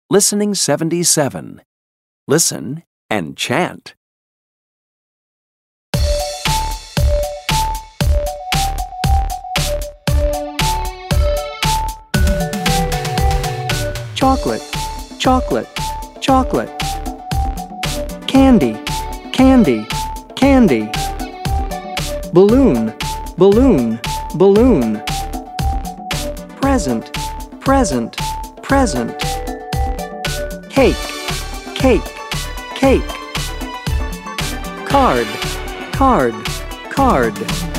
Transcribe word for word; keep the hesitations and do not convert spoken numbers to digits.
Listening seventy-seven. Listen and chant. Chocolate, chocolate, chocolate. Candy, candy, candy. Balloon, balloon, balloon. Present, present, present. Cake, cake, cake. Card, card, card.